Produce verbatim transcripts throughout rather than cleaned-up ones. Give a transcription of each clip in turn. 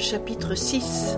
Chapitre six.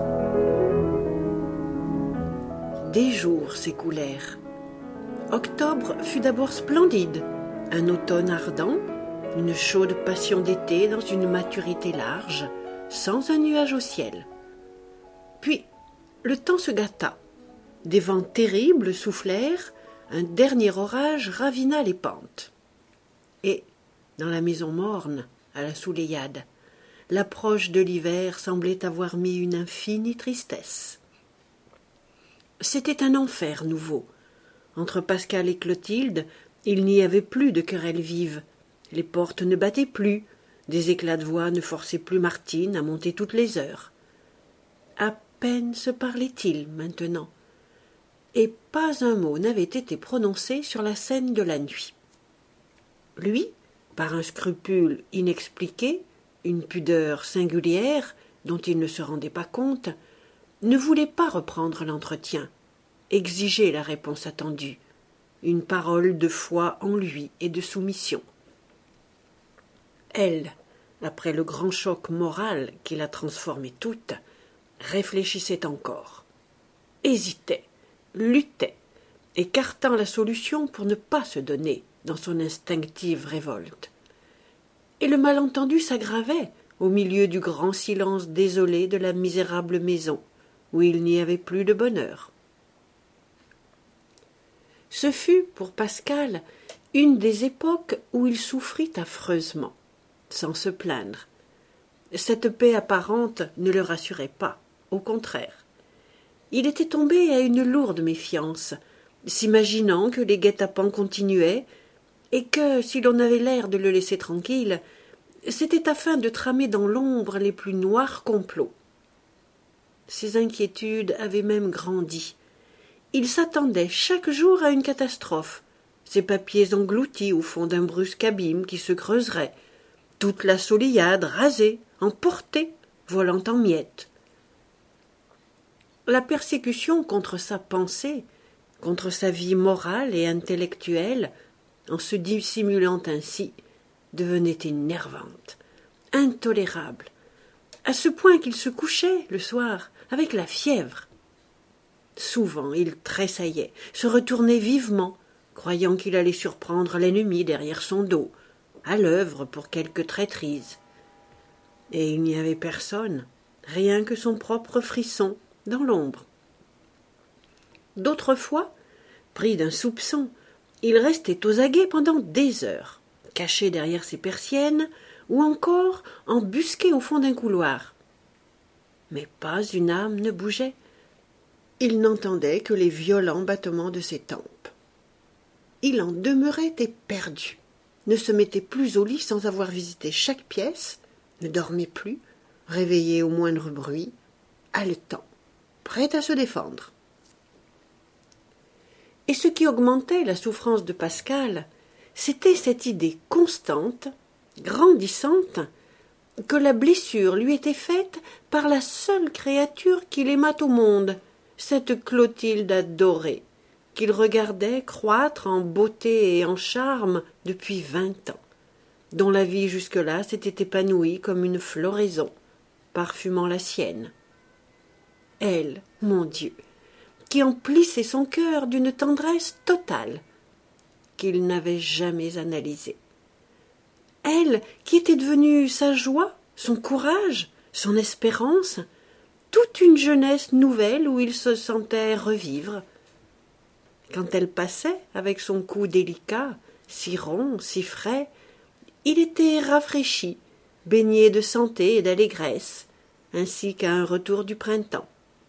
Des jours s'écoulèrent. Octobre fut d'abord splendide, un automne ardent, une chaude passion d'été dans une maturité large, sans un nuage au ciel. Puis, le temps se gâta. Des vents terribles soufflèrent, un dernier orage ravina les pentes. Et, dans la maison morne, à la Souleymade, l'approche de l'hiver semblait avoir mis une infinie tristesse. C'était un enfer nouveau. Entre Pascal et Clotilde, il n'y avait plus de querelles vives. Les portes ne battaient plus, des éclats de voix ne forçaient plus Martine à monter toutes les heures. À peine se parlait-il maintenant, et pas un mot n'avait été prononcé sur la scène de la nuit. Lui, par un scrupule inexpliqué, une pudeur singulière dont il ne se rendait pas compte, ne voulait pas reprendre l'entretien, exiger la réponse attendue, une parole de foi en lui et de soumission. Elle, après le grand choc moral qui la transformait toute, réfléchissait encore, hésitait, luttait, écartant la solution pour ne pas se donner dans son instinctive révolte. Et le malentendu s'aggravait au milieu du grand silence désolé de la misérable maison, où il n'y avait plus de bonheur. Ce fut, pour Pascal, une des époques où il souffrit affreusement, sans se plaindre. Cette paix apparente ne le rassurait pas, au contraire. Il était tombé à une lourde méfiance, s'imaginant que les guet-apens continuaient, et que, si l'on avait l'air de le laisser tranquille, c'était afin de tramer dans l'ombre les plus noirs complots. Ses inquiétudes avaient même grandi. Il s'attendait chaque jour à une catastrophe, ses papiers engloutis au fond d'un brusque abîme qui se creuserait, toute la Souleymade rasée, emportée, volant en miettes. La persécution contre sa pensée, contre sa vie morale et intellectuelle, en se dissimulant ainsi, devenait énervante, intolérable, à ce point qu'il se couchait, le soir, avec la fièvre. Souvent il tressaillait, se retournait vivement, croyant qu'il allait surprendre l'ennemi derrière son dos, à l'œuvre pour quelque traîtrise. Et il n'y avait personne, rien que son propre frisson, dans l'ombre. D'autres fois, pris d'un soupçon, il restait aux aguets pendant des heures, caché derrière ses persiennes, ou encore embusqué au fond d'un couloir. Mais pas une âme ne bougeait. Il n'entendait que les violents battements de ses tempes. Il en demeurait éperdu, ne se mettait plus au lit sans avoir visité chaque pièce, ne dormait plus, réveillé au moindre bruit, haletant, prêt à se défendre. Et ce qui augmentait la souffrance de Pascal, c'était cette idée constante, grandissante, que la blessure lui était faite par la seule créature qu'il aimât au monde, cette Clotilde adorée, qu'il regardait croître en beauté et en charme depuis vingt ans, dont la vie jusque-là s'était épanouie comme une floraison, parfumant la sienne. Elle, mon Dieu, qui emplissait son cœur d'une tendresse totale, qu'il n'avait jamais analysée. Elle, qui était devenue sa joie, son courage, son espérance, toute une jeunesse nouvelle où il se sentait revivre. Quand elle passait, avec son cou délicat, si rond, si frais, il était rafraîchi, baigné de santé et d'allégresse, ainsi qu'à un retour du printemps.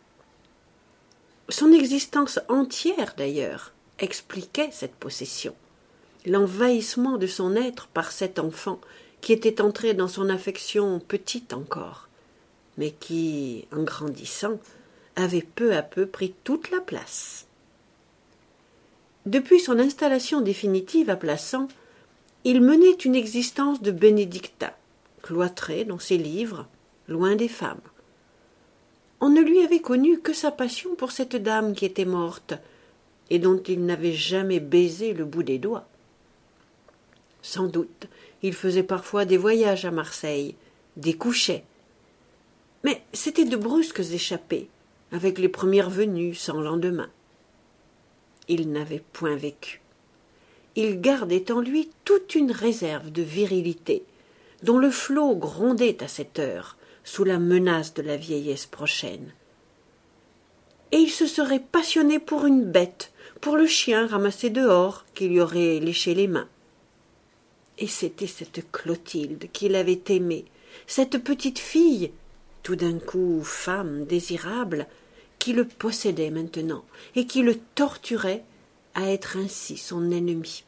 Son existence entière, d'ailleurs, expliquait cette possession, l'envahissement de son être par cet enfant qui était entré dans son affection petite encore, mais qui, en grandissant, avait peu à peu pris toute la place. Depuis son installation définitive à Plassans, il menait une existence de bénédictin, cloîtré dans ses livres, loin des femmes. On ne lui avait connu que sa passion pour cette dame qui était morte, et dont il n'avait jamais baisé le bout des doigts. Sans doute, il faisait parfois des voyages à Marseille, des couchets. Mais c'étaient de brusques échappées, avec les premières venues sans lendemain. Il n'avait point vécu. Il gardait en lui toute une réserve de virilité, dont le flot grondait à cette heure, sous la menace de la vieillesse prochaine. Et il se serait passionné pour une bête, pour le chien ramassé dehors, qui lui aurait léché les mains. Et c'était cette Clotilde qu'il avait aimée, cette petite fille, tout d'un coup femme désirable, qui le possédait maintenant, et qui le torturait à être ainsi son ennemi.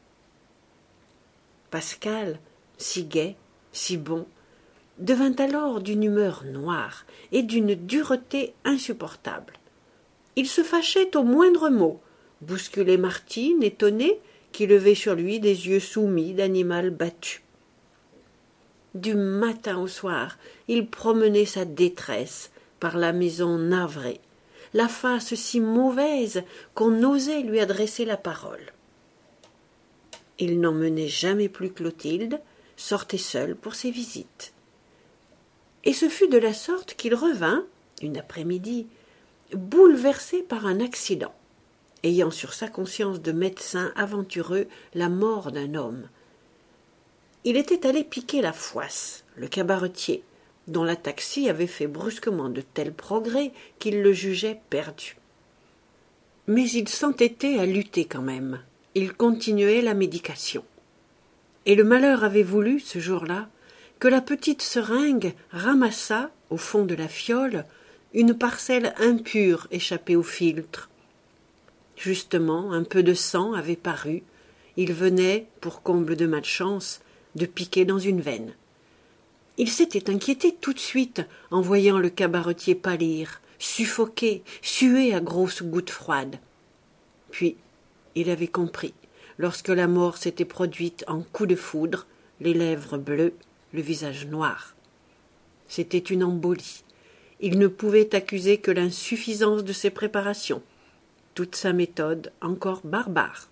Pascal, si gai, si bon, devint alors d'une humeur noire et d'une dureté insupportable. Il se fâchait au moindre mot, bousculait Martine, étonnée, qui levait sur lui des yeux soumis d'animal battu. Du matin au soir, il promenait sa détresse par la maison navrée, la face si mauvaise qu'on osait lui adresser la parole. Il n'emmenait jamais plus Clotilde, sortait seul pour ses visites. Et ce fut de la sorte qu'il revint, une après-midi, bouleversé par un accident, ayant sur sa conscience de médecin aventureux la mort d'un homme. Il était allé piquer la Fouasse, le cabaretier, dont la taxi avait fait brusquement de tels progrès qu'il le jugeait perdu. Mais il s'entêtait à lutter quand même. Il continuait la médication. Et le malheur avait voulu, ce jour-là, que la petite seringue ramassât, au fond de la fiole, une parcelle impure échappée au filtre. Justement, un peu de sang avait paru. Il venait, pour comble de malchance, de piquer dans une veine. Il s'était inquiété tout de suite en voyant le cabaretier pâlir, suffoquer, suer à grosses gouttes froides. Puis, il avait compris, lorsque la mort s'était produite en coup de foudre, les lèvres bleues, le visage noir. C'était une embolie. Il ne pouvait accuser que l'insuffisance de ses préparations, toute sa méthode encore barbare.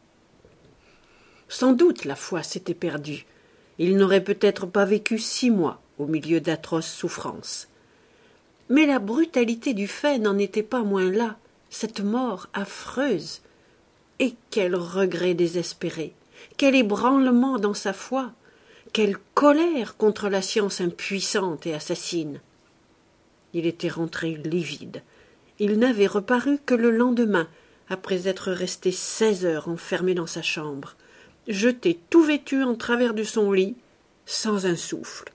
Sans doute la foi s'était perdue. Il n'aurait peut-être pas vécu six mois au milieu d'atroces souffrances. Mais la brutalité du fait n'en était pas moins là, cette mort affreuse. Et quel regret désespéré, quel ébranlement dans sa foi, quelle colère contre la science impuissante et assassine. Il était rentré livide. Il n'avait reparu que le lendemain, après être resté seize heures enfermé dans sa chambre, jeté tout vêtu en travers de son lit, sans un souffle.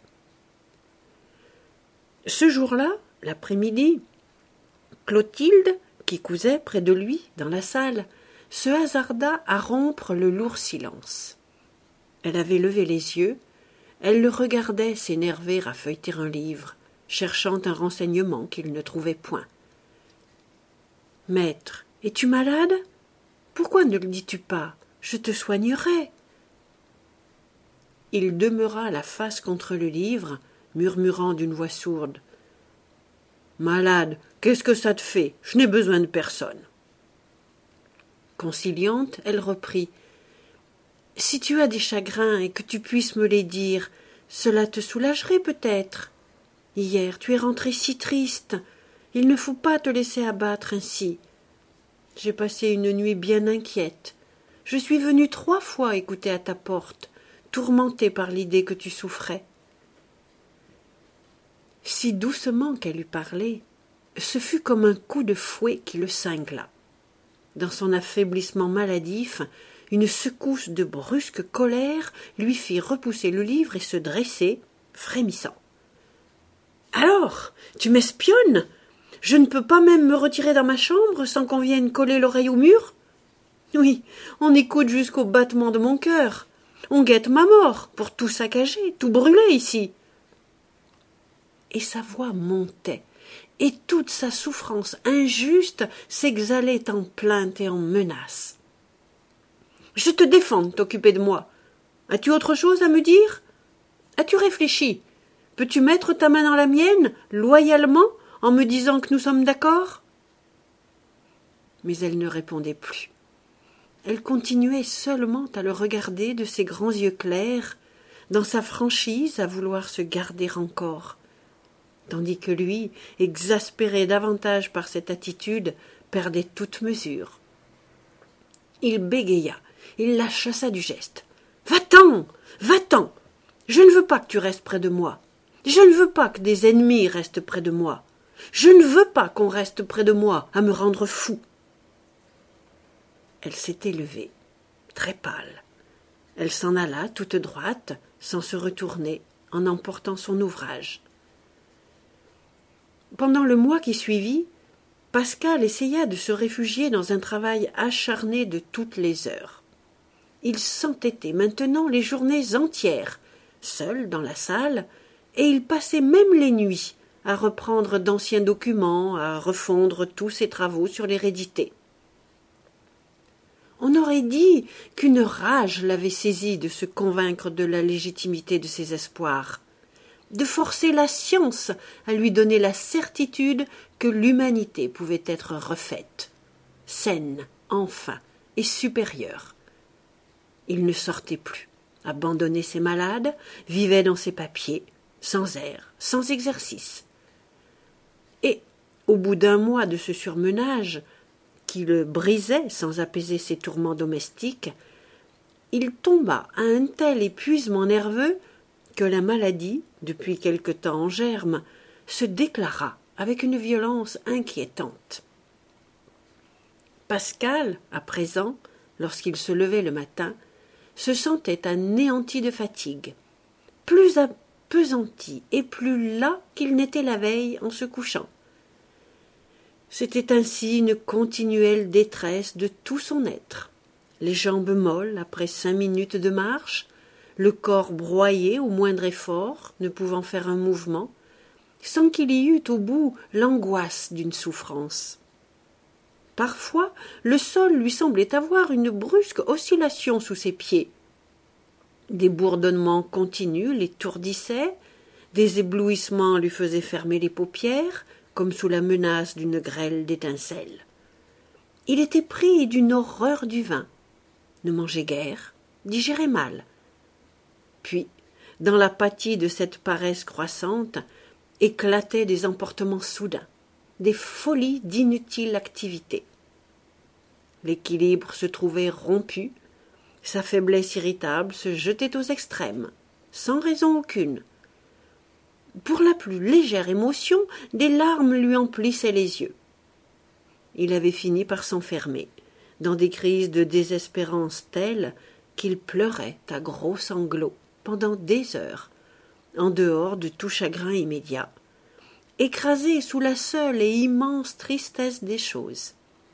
Ce jour-là, l'après-midi, Clotilde, qui cousait près de lui, dans la salle, se hasarda à rompre le lourd silence. Elle avait levé les yeux, elle le regardait s'énerver à feuilleter un livre, cherchant un renseignement qu'il ne trouvait point. « Maître, es-tu malade? Pourquoi ne le dis-tu pas? Je te soignerai. » Il demeura la face contre le livre, murmurant d'une voix sourde. « Malade, qu'est-ce que ça te fait? Je n'ai besoin de personne. » Conciliante, elle reprit. « Si tu as des chagrins et que tu puisses me les dire, cela te soulagerait peut-être. Hier, tu es rentré si triste. Il ne faut pas te laisser abattre ainsi. J'ai passé une nuit bien inquiète. Je suis venue trois fois écouter à ta porte, tourmentée par l'idée que tu souffrais. » Si doucement qu'elle eût parlé, ce fut comme un coup de fouet qui le cingla. Dans son affaiblissement maladif, une secousse de brusque colère lui fit repousser le livre et se dresser, frémissant. « Alors, tu m'espionnes? Je ne peux pas même me retirer dans ma chambre sans qu'on vienne coller l'oreille au mur? Oui, on écoute jusqu'au battement de mon cœur. On guette ma mort pour tout saccager, tout brûler ici. » Et sa voix montait, et toute sa souffrance injuste s'exhalait en plaintes et en menaces. « Je te défends de t'occuper de moi. As-tu autre chose à me dire? As-tu réfléchi? Peux-tu mettre ta main dans la mienne, loyalement, en me disant que nous sommes d'accord ?» Mais elle ne répondait plus. Elle continuait seulement à le regarder de ses grands yeux clairs, dans sa franchise à vouloir se garder encore. tandis que lui, exaspéré davantage par cette attitude, perdait toute mesure. Il bégaya, il la chassa du geste. « Va-t'en, va-t'en! Je ne veux pas que tu restes près de moi. Je ne veux pas que des ennemis restent près de moi. Je ne veux pas qu'on reste près de moi à me rendre fou. » Elle s'était levée, très pâle. Elle s'en alla toute droite, sans se retourner, en emportant son ouvrage. Pendant le mois qui suivit, Pascal essaya de se réfugier dans un travail acharné de toutes les heures. Il s'entêtait maintenant les journées entières, seul dans la salle, et il passait même les nuits à reprendre d'anciens documents, à refondre tous ses travaux sur l'hérédité. On aurait dit qu'une rage l'avait saisi de se convaincre de la légitimité de ses espoirs, de forcer la science à lui donner la certitude que l'humanité pouvait être refaite, saine, enfin, et supérieure. Il ne sortait plus, abandonnait ses malades, vivait dans ses papiers, sans air, sans exercice. Et, au bout d'un mois de ce surmenage, qui le brisait sans apaiser ses tourments domestiques, il tomba à un tel épuisement nerveux que la maladie, depuis quelque temps en germe, se déclara avec une violence inquiétante. Pascal, à présent, lorsqu'il se levait le matin, se sentait anéanti de fatigue, plus appesanti et plus las qu'il n'était la veille en se couchant. C'était ainsi une continuelle détresse de tout son être, les jambes molles après cinq minutes de marche, le corps broyé au moindre effort, ne pouvant faire un mouvement, sans qu'il y eût au bout l'angoisse d'une souffrance. Parfois, le sol lui semblait avoir une brusque oscillation sous ses pieds. Des bourdonnements continus l'étourdissaient, des éblouissements lui faisaient fermer les paupières, comme sous la menace d'une grêle d'étincelles. Il était pris d'une horreur du vin, ne mangeait guère, digérait mal. Puis, dans l'apathie de cette paresse croissante, éclataient des emportements soudains, des folies d'inutile activité. L'équilibre se trouvait rompu, sa faiblesse irritable se jetait aux extrêmes, sans raison aucune. Pour la plus légère émotion, des larmes lui emplissaient les yeux. Il avait fini par s'enfermer, dans des crises de désespérance telles qu'il pleurait à gros sanglots pendant des heures, en dehors de tout chagrin immédiat, écrasé sous la seule et immense tristesse des choses.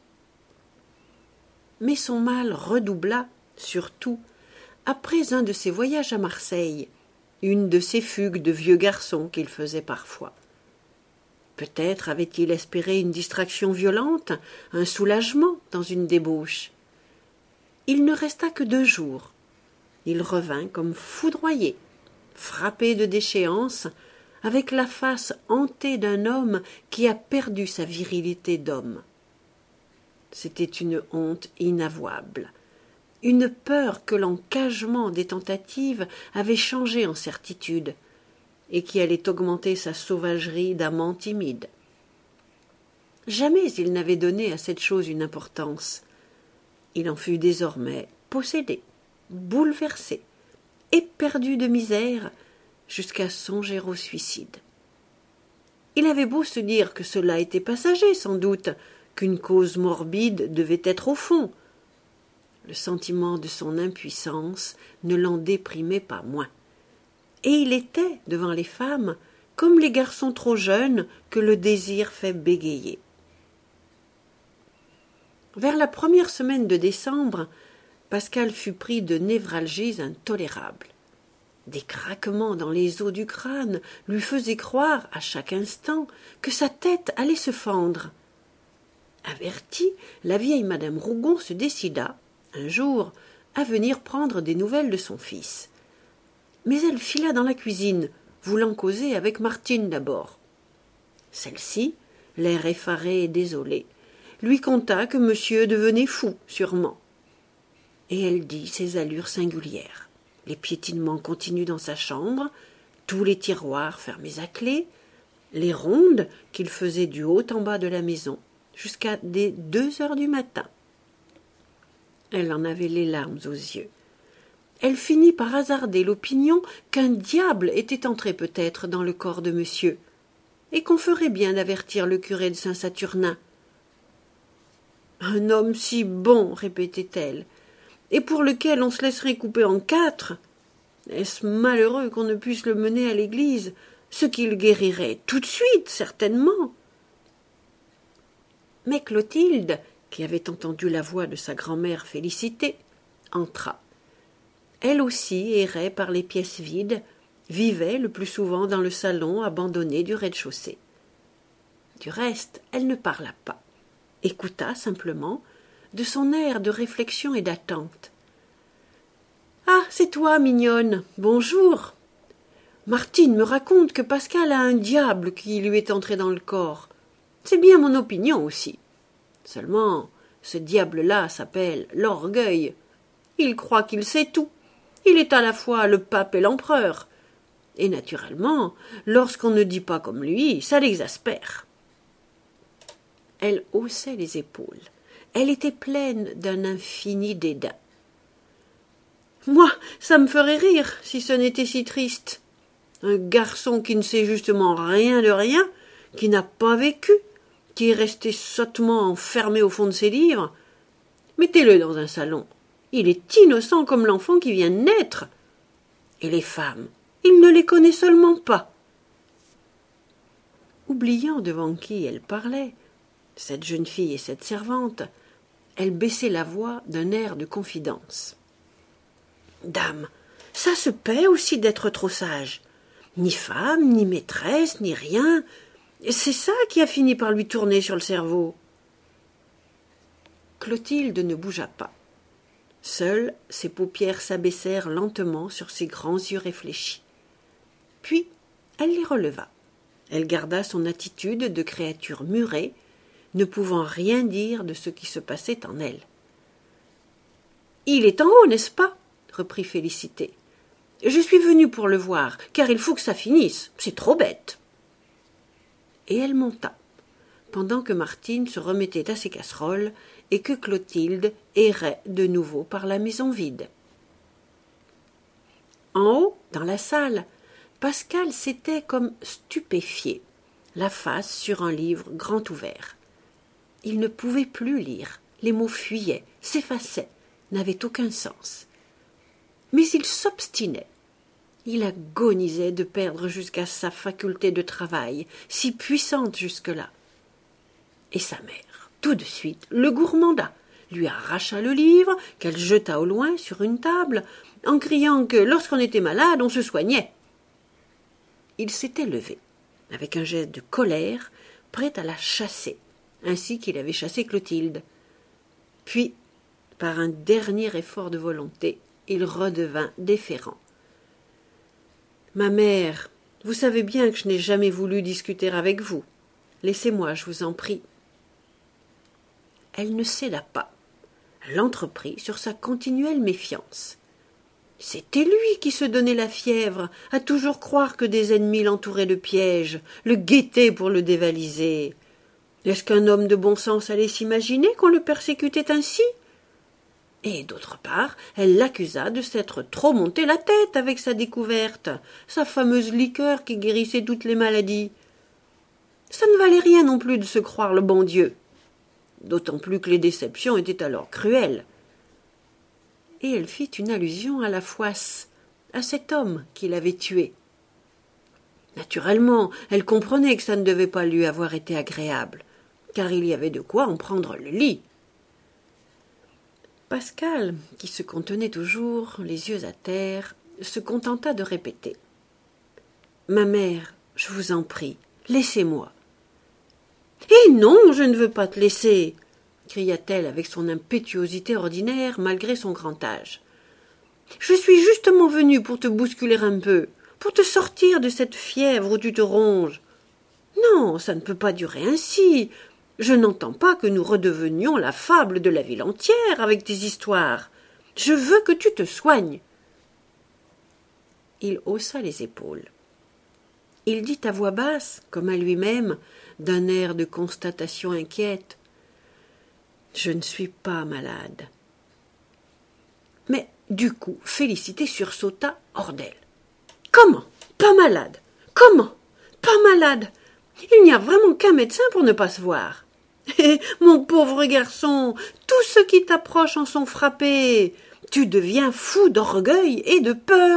Mais son mal redoubla, surtout, après un de ses voyages à Marseille, une de ces fugues de vieux garçons qu'il faisait parfois. Peut-être avait-il espéré une distraction violente, un soulagement dans une débauche. Il ne resta que deux jours. Il revint comme foudroyé, frappé de déchéance, avec la face hantée d'un homme qui a perdu sa virilité d'homme. C'était une honte inavouable, une peur que l'encagement des tentatives avait changée en certitude, et qui allait augmenter sa sauvagerie d'amant timide. Jamais il n'avait donné à cette chose une importance. Il en fut désormais possédé, bouleversé, éperdu de misère, jusqu'à songer au suicide. Il avait beau se dire que cela était passager, sans doute, qu'une cause morbide devait être au fond. Le sentiment de son impuissance ne l'en déprimait pas moins. Et il était, devant les femmes, comme les garçons trop jeunes que le désir fait bégayer. Vers la première semaine de décembre, Pascal fut pris de névralgies intolérables. Des craquements dans les os du crâne lui faisaient croire, à chaque instant, que sa tête allait se fendre. Avertie, la vieille madame Rougon se décida, un jour, à venir prendre des nouvelles de son fils. Mais elle fila dans la cuisine, voulant causer avec Martine d'abord. Celle-ci, l'air effaré et désolé, lui conta que monsieur devenait fou, sûrement. Et elle dit ses allures singulières, les piétinements continus dans sa chambre, tous les tiroirs fermés à clé, les rondes qu'il faisait du haut en bas de la maison, jusqu'à des deux heures du matin. Elle en avait les larmes aux yeux. Elle finit par hasarder l'opinion qu'un diable était entré peut-être dans le corps de monsieur, et qu'on ferait bien d'avertir le curé de Saint-Saturnin. Un homme si bon, répétait-elle, et pour lequel on se laisserait couper en quatre. Est-ce malheureux qu'on ne puisse le mener à l'église, ce qui le guérirait tout de suite, certainement. Mais Clotilde, qui avait entendu la voix de sa grand-mère Félicité, entra. Elle aussi errait par les pièces vides, vivait le plus souvent dans le salon abandonné du rez-de-chaussée. Du reste, elle ne parla pas, écouta simplement, de son air de réflexion et d'attente. « Ah, c'est toi, mignonne, bonjour. Martine me raconte que Pascal a un diable qui lui est entré dans le corps. C'est bien mon opinion aussi. Seulement, ce diable-là s'appelle l'orgueil. Il croit qu'il sait tout. Il est à la fois le pape et l'empereur. Et naturellement, lorsqu'on ne dit pas comme lui, ça l'exaspère. » Elle haussait les épaules. Elle était pleine d'un infini dédain. « Moi, ça me ferait rire si ce n'était si triste. Un garçon qui ne sait justement rien de rien, qui n'a pas vécu, qui est resté sottement enfermé au fond de ses livres. Mettez-le dans un salon. Il est innocent comme l'enfant qui vient de naître. Et les femmes, il ne les connaît seulement pas. » Oubliant devant qui elle parlait, cette jeune fille et cette servante, elle baissait la voix d'un air de confidence. « Dame, ça se paie aussi d'être trop sage. Ni femme, ni maîtresse, ni rien. C'est ça qui a fini par lui tourner sur le cerveau. » Clotilde ne bougea pas. Seules ses paupières s'abaissèrent lentement sur ses grands yeux réfléchis. Puis elle les releva. Elle garda son attitude de créature murée, ne pouvant rien dire de ce qui se passait en elle. « Il est en haut, n'est-ce pas ?» reprit Félicité. « Je suis venue pour le voir, car il faut que ça finisse. C'est trop bête. » Et elle monta, pendant que Martine se remettait à ses casseroles et que Clotilde errait de nouveau par la maison vide. En haut, dans la salle, Pascal s'était comme stupéfié, la face sur un livre grand ouvert. Il ne pouvait plus lire, les mots fuyaient, s'effaçaient, n'avaient aucun sens. Mais il s'obstinait. Il agonisait de perdre jusqu'à sa faculté de travail, si puissante jusque-là. Et sa mère, tout de suite, le gourmanda, lui arracha le livre, qu'elle jeta au loin sur une table, en criant que lorsqu'on était malade, on se soignait. Il s'était levé, avec un geste de colère, prêt à la chasser, ainsi qu'il avait chassé Clotilde. Puis, par un dernier effort de volonté, il redevint déférent. « Ma mère, vous savez bien que je n'ai jamais voulu discuter avec vous. Laissez-moi, je vous en prie. » Elle ne céda pas. Elle l'entreprit sur sa continuelle méfiance. C'était lui qui se donnait la fièvre, à toujours croire que des ennemis l'entouraient de pièges, le guettaient pour le dévaliser. Est-ce qu'un homme de bon sens allait s'imaginer qu'on le persécutait ainsi ? Et d'autre part, elle l'accusa de s'être trop monté la tête avec sa découverte, sa fameuse liqueur qui guérissait toutes les maladies. Ça ne valait rien non plus de se croire le bon Dieu, d'autant plus que les déceptions étaient alors cruelles. Et elle fit une allusion à la Fouasse, à cet homme qui l'avait tuée. Naturellement, elle comprenait que ça ne devait pas lui avoir été agréable, car il y avait de quoi en prendre le lit. Pascal, qui se contenait toujours, les yeux à terre, se contenta de répéter. « Ma mère, je vous en prie, laissez-moi. »« Eh non, je ne veux pas te laisser !» cria-t-elle avec son impétuosité ordinaire malgré son grand âge. « Je suis justement venue pour te bousculer un peu, pour te sortir de cette fièvre où tu te ronges. Non, ça ne peut pas durer ainsi. Je n'entends pas que nous redevenions la fable de la ville entière avec tes histoires. Je veux que tu te soignes. » Il haussa les épaules. Il dit à voix basse, comme à lui-même, d'un air de constatation inquiète, « Je ne suis pas malade. » Mais du coup, Félicité sursauta hors d'elle. « Comment? Pas malade? Comment? Pas malade? Il n'y a vraiment qu'un médecin pour ne pas se voir. Eh, mon pauvre garçon, tous ceux qui t'approchent en sont frappés. Tu deviens fou d'orgueil et de peur. »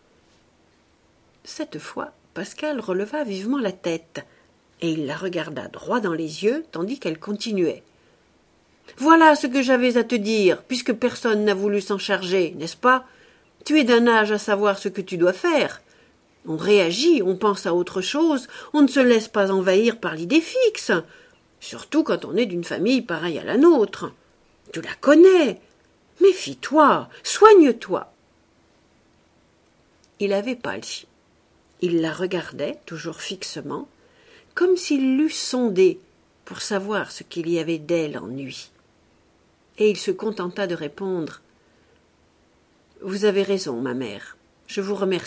Cette fois, Pascal releva vivement la tête, et il la regarda droit dans les yeux, tandis qu'elle continuait. « Voilà ce que j'avais à te dire, puisque personne n'a voulu s'en charger, n'est-ce pas? Tu es d'un âge à savoir ce que tu dois faire. On réagit, on pense à autre chose, on ne se laisse pas envahir par l'idée fixe, surtout quand on est d'une famille pareille à la nôtre. Tu la connais. Méfie-toi, soigne-toi. » Il avait pâli. Il la regardait, toujours fixement, comme s'il l'eût sondée pour savoir ce qu'il y avait d'elle en lui. Et il se contenta de répondre « Vous avez raison, ma mère, je vous remercie. »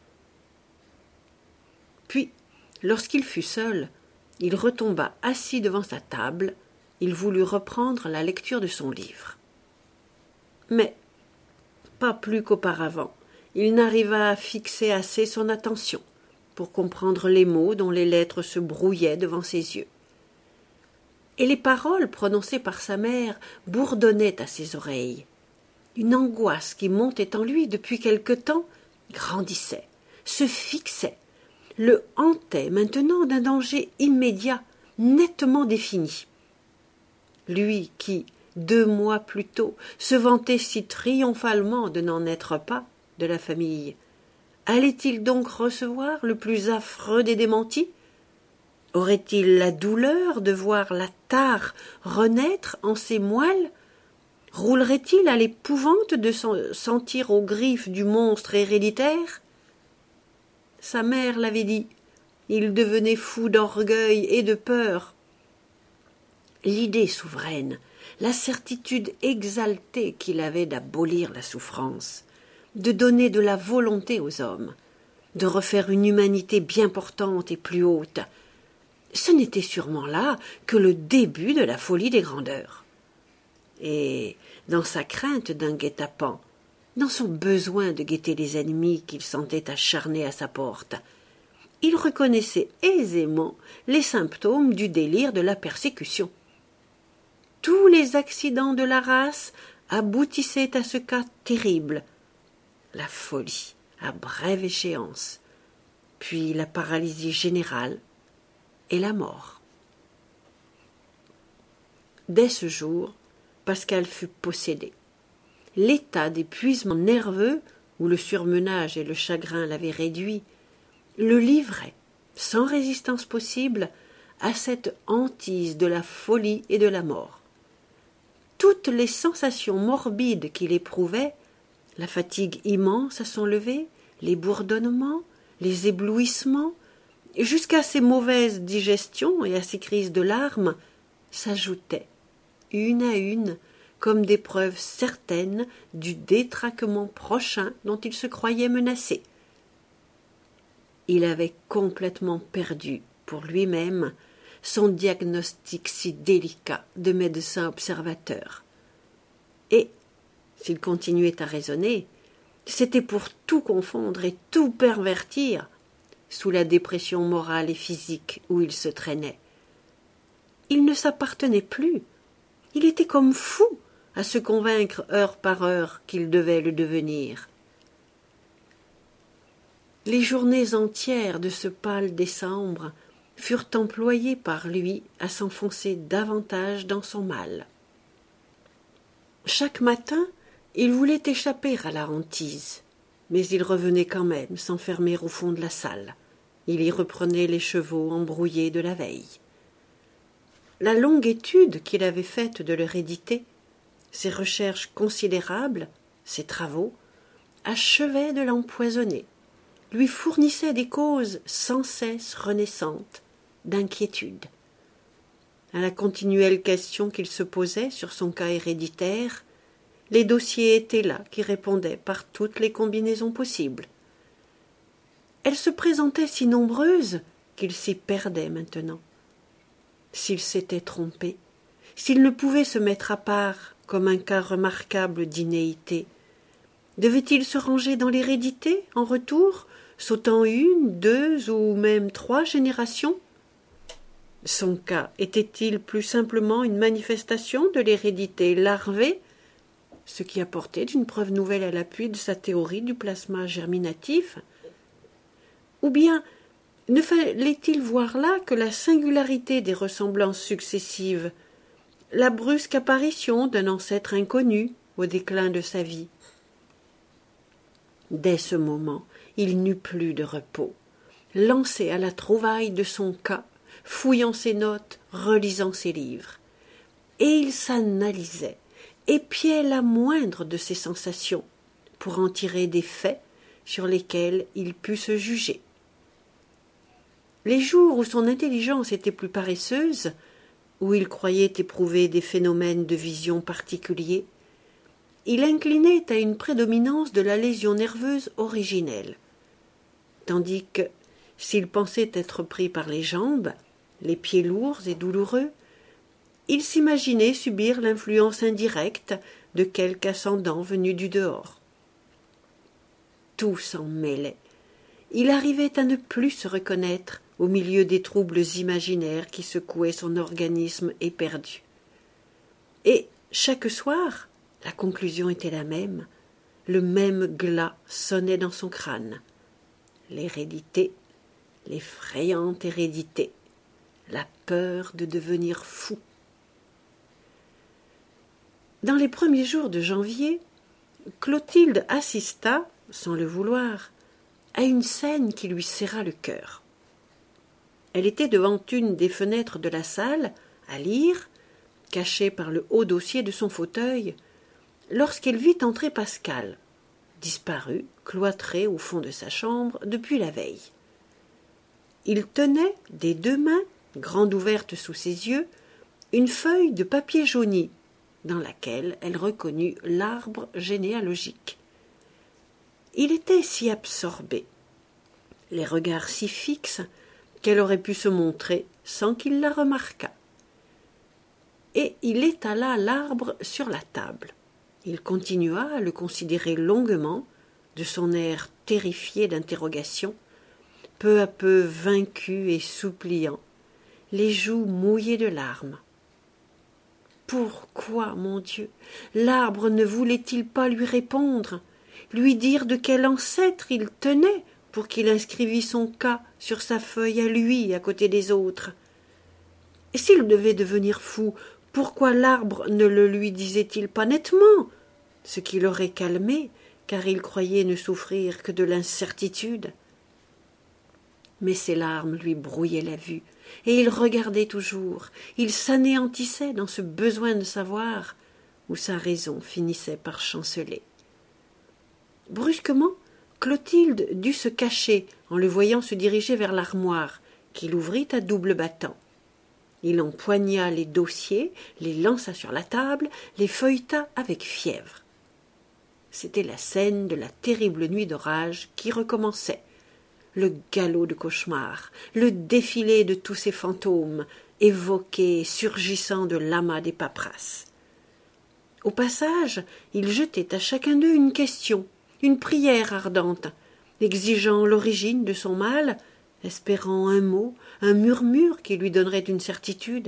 Puis, lorsqu'il fut seul, il retomba assis devant sa table, il voulut reprendre la lecture de son livre. Mais, pas plus qu'auparavant, il n'arriva à fixer assez son attention pour comprendre les mots dont les lettres se brouillaient devant ses yeux. Et les paroles prononcées par sa mère bourdonnaient à ses oreilles. Une angoisse qui montait en lui depuis quelque temps grandissait, se fixait, le hantait maintenant d'un danger immédiat, nettement défini. Lui qui, deux mois plus tôt, se vantait si triomphalement de n'en être pas de la famille, allait-il donc recevoir le plus affreux des démentis? Aurait-il la douleur de voir la tare renaître en ses moelles? Roulerait-il à l'épouvante de se sentir aux griffes du monstre héréditaire? Sa mère l'avait dit, il devenait fou d'orgueil et de peur. L'idée souveraine, la certitude exaltée qu'il avait d'abolir la souffrance, de donner de la volonté aux hommes, de refaire une humanité bien portante et plus haute, ce n'était sûrement là que le début de la folie des grandeurs. Et dans sa crainte d'un guet-apens, dans son besoin de guetter les ennemis qu'il sentait acharnés à sa porte, il reconnaissait aisément les symptômes du délire de la persécution. Tous les accidents de la race aboutissaient à ce cas terrible, la folie à brève échéance, puis la paralysie générale et la mort. Dès ce jour, Pascal fut possédé. L'état d'épuisement nerveux, où le surmenage et le chagrin l'avaient réduit, le livrait, sans résistance possible, à cette hantise de la folie et de la mort. Toutes les sensations morbides qu'il éprouvait, la fatigue immense à son lever, les bourdonnements, les éblouissements, jusqu'à ses mauvaises digestions et à ses crises de larmes, s'ajoutaient, une à une, comme des preuves certaines du détraquement prochain dont il se croyait menacé. Il avait complètement perdu, pour lui-même, son diagnostic si délicat de médecin observateur. Et, s'il continuait à raisonner, c'était pour tout confondre et tout pervertir, sous la dépression morale et physique où il se traînait. Il ne s'appartenait plus. Il était comme fou à se convaincre heure par heure qu'il devait le devenir. Les journées entières de ce pâle décembre furent employées par lui à s'enfoncer davantage dans son mal. Chaque matin, il voulait échapper à la hantise, mais il revenait quand même s'enfermer au fond de la salle. Il y reprenait les chevaux embrouillés de la veille. La longue étude qu'il avait faite de l'hérédité, ses recherches considérables, ses travaux, achevaient de l'empoisonner, lui fournissaient des causes sans cesse renaissantes d'inquiétude. À la continuelle question qu'il se posait sur son cas héréditaire, les dossiers étaient là qui répondaient par toutes les combinaisons possibles. elles se présentaient si nombreuses qu'il s'y perdait maintenant. S'il s'était trompé, s'il ne pouvait se mettre à part comme un cas remarquable d'inéité, devait-il se ranger dans l'hérédité en retour, sautant une, deux ou même trois générations? Son cas était-il plus simplement une manifestation de l'hérédité larvée, ce qui apportait une preuve nouvelle à l'appui de sa théorie du plasma germinatif? Ou bien ne fallait-il voir là que la singularité des ressemblances successives, la brusque apparition d'un ancêtre inconnu au déclin de sa vie? Dès ce moment, il n'eut plus de repos. Lancé à la trouvaille de son cas, fouillant ses notes, relisant ses livres. Et il s'analysait, épiait la moindre de ses sensations, pour en tirer des faits sur lesquels il put se juger. Les jours où son intelligence était plus paresseuse, où il croyait éprouver des phénomènes de vision particuliers, il inclinait à une prédominance de la lésion nerveuse originelle, tandis que, s'il pensait être pris par les jambes, les pieds lourds et douloureux, il s'imaginait subir l'influence indirecte de quelque ascendant venu du dehors. Tout s'en mêlait. Il arrivait à ne plus se reconnaître au milieu des troubles imaginaires qui secouaient son organisme éperdu. Et, chaque soir, la conclusion était la même, le même glas sonnait dans son crâne. L'hérédité, l'effrayante hérédité, la peur de devenir fou. Dans les premiers jours de janvier, Clotilde assista, sans le vouloir, à une scène qui lui serra le cœur. Elle était devant une des fenêtres de la salle, à lire, cachée par le haut dossier de son fauteuil, lorsqu'elle vit entrer Pascal, disparu, cloîtré au fond de sa chambre depuis la veille. Il tenait, des deux mains, grande ouverte sous ses yeux, une feuille de papier jauni, dans laquelle elle reconnut l'arbre généalogique. Il était si absorbé, les regards si fixes, qu'elle aurait pu se montrer sans qu'il la remarquât. Et il étala l'arbre sur la table. Il continua à le considérer longuement, de son air terrifié d'interrogation, peu à peu vaincu et suppliant, les joues mouillées de larmes. Pourquoi, mon Dieu, l'arbre ne voulait-il pas lui répondre, lui dire de quel ancêtre il tenait pour qu'il inscrivît son cas sur sa feuille à lui à côté des autres? Et s'il devait devenir fou, pourquoi l'arbre ne le lui disait-il pas nettement, ce qui l'aurait calmé, car il croyait ne souffrir que de l'incertitude? Mais ses larmes lui brouillaient la vue, et il regardait toujours, il s'anéantissait dans ce besoin de savoir, où sa raison finissait par chanceler. Brusquement, Clotilde dut se cacher en le voyant se diriger vers l'armoire, qu'il ouvrit à double battant. Il empoigna les dossiers, les lança sur la table, les feuilleta avec fièvre. C'était la scène de la terrible nuit d'orage qui recommençait. Le galop de cauchemar, le défilé de tous ces fantômes, évoqués, surgissant de l'amas des paperasses. Au passage, il jetait à chacun d'eux une question, une prière ardente, exigeant l'origine de son mal, espérant un mot, un murmure qui lui donnerait une certitude.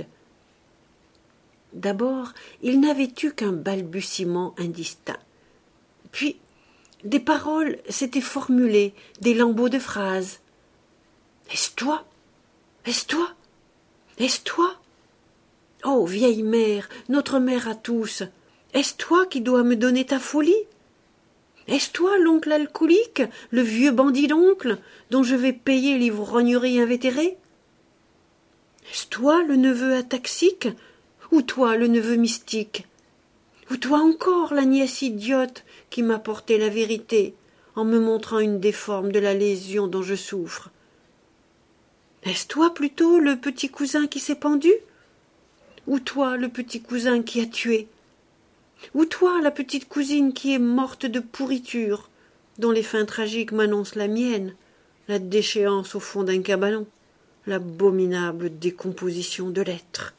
D'abord, il n'avait eu qu'un balbutiement indistinct. Puis, des paroles s'étaient formulées, des lambeaux de phrases. « Est-ce toi? Est-ce toi? Est-ce toi? Oh, vieille mère, notre mère à tous, est-ce toi qui dois me donner ta folie? Est-ce toi l'oncle alcoolique, le vieux bandit d'oncle, dont je vais payer l'ivrognerie invétérée? Est-ce toi le neveu ataxique, ou toi le neveu mystique? Ou toi encore la nièce idiote qui m'a porté la vérité en me montrant une des formes de la lésion dont je souffre? Est-ce toi plutôt le petit cousin qui s'est pendu? Ou toi le petit cousin qui a tué? Ou toi la petite cousine qui est morte de pourriture, dont les fins tragiques m'annoncent la mienne? la déchéance au fond d'un cabanon, l'abominable décomposition de l'être.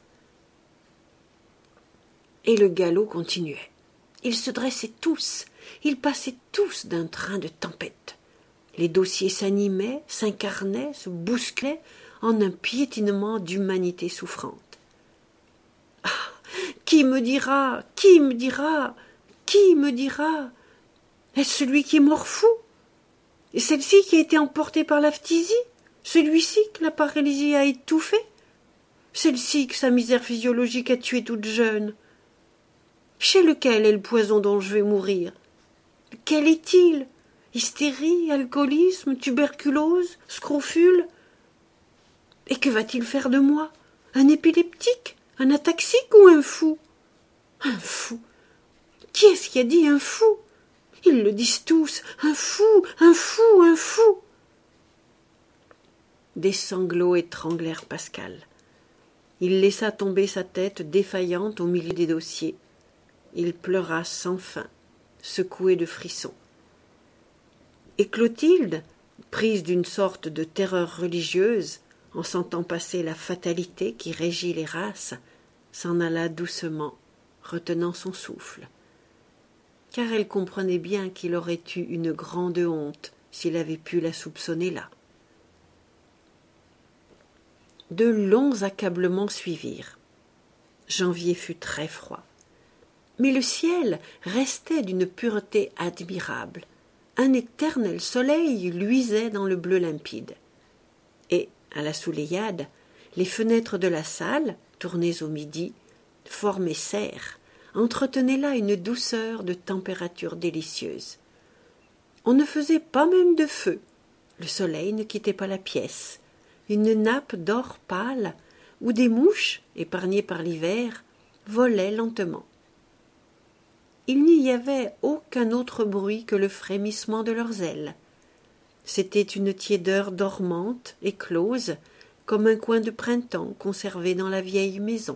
Et le galop continuait. Ils se dressaient tous, ils passaient tous d'un train de tempête. Les dossiers s'animaient, s'incarnaient, se bousculaient en un piétinement d'humanité souffrante. Ah, qui me dira, qui me dira, qui me dira? Est-ce celui qui est mort fou? Et celle-ci qui a été emportée par la phtisie? Celui-ci que la paralysie a étouffé? Celle-ci que sa misère physiologique a tuée toute jeune? Chez lequel est le poison dont je vais mourir? Quel est-il? Hystérie, alcoolisme, tuberculose, scrofule? Et que va-t-il faire de moi? Un épileptique? Un ataxique ou un fou? Un fou? Qui est-ce qui a dit un fou? Ils le disent tous, un fou, un fou, un fou. Des sanglots étranglèrent Pascal. Il laissa tomber sa tête défaillante au milieu des dossiers. Il pleura sans fin, secoué de frissons. Et Clotilde, prise d'une sorte de terreur religieuse, en sentant passer la fatalité qui régit les races, s'en alla doucement, retenant son souffle. Car elle comprenait bien qu'il aurait eu une grande honte s'il avait pu la soupçonner là. De longs accablements suivirent. Janvier fut très froid. Mais le ciel restait d'une pureté admirable. Un éternel soleil luisait dans le bleu limpide. Et, à la Souleymade, les fenêtres de la salle, tournées au midi, formées serres, entretenaient là une douceur de température délicieuse. On ne faisait pas même de feu. Le soleil ne quittait pas la pièce. Une nappe d'or pâle, où des mouches, épargnées par l'hiver, volaient lentement. Il n'y avait aucun autre bruit que le frémissement de leurs ailes. C'était une tiédeur dormante et close, comme un coin de printemps conservé dans la vieille maison.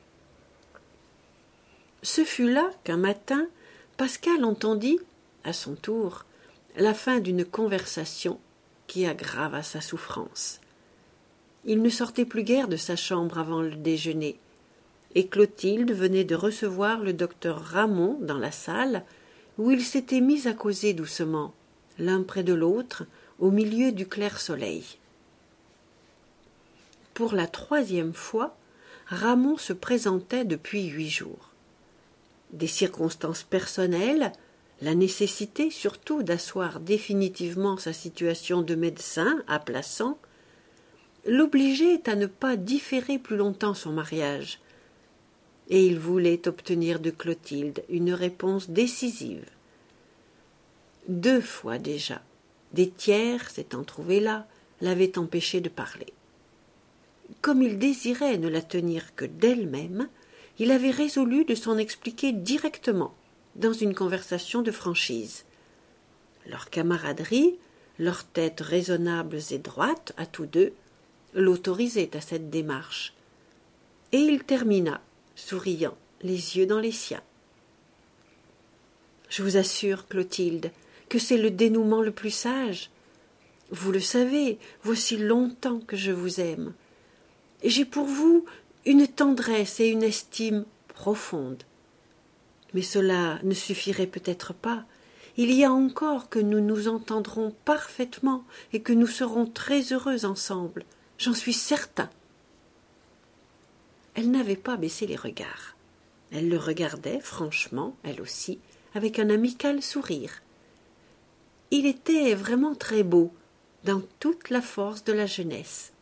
Ce fut là qu'un matin, Pascal entendit, à son tour, la fin d'une conversation qui aggrava sa souffrance. Il ne sortait plus guère de sa chambre avant le déjeuner, et Clotilde venait de recevoir le docteur Ramon dans la salle, où ils s'étaient mis à causer doucement, l'un près de l'autre, au milieu du clair soleil. Pour la troisième fois, Ramon se présentait depuis huit jours. Des circonstances personnelles, la nécessité surtout d'asseoir définitivement sa situation de médecin à Plassans, l'obligeaient à ne pas différer plus longtemps son mariage, et il voulait obtenir de Clotilde une réponse décisive. Deux fois déjà, des tiers s'étant trouvés là, l'avaient empêché de parler. Comme il désirait ne la tenir que d'elle-même, il avait résolu de s'en expliquer directement, dans une conversation de franchise. Leur camaraderie, leurs têtes raisonnables et droites, à tous deux, l'autorisaient à cette démarche. Et il termina, souriant, les yeux dans les siens. Je vous assure, Clotilde, que c'est le dénouement le plus sage. Vous le savez, voici longtemps que je vous aime. Et j'ai pour vous une tendresse et une estime profondes. Mais cela ne suffirait peut-être pas. Il y a encore que nous nous entendrons parfaitement et que nous serons très heureux ensemble. J'en suis certain. Elle n'avait pas baissé les regards. Elle le regardait franchement, elle aussi, avec un amical sourire. Il était vraiment très beau, dans toute la force de la jeunesse.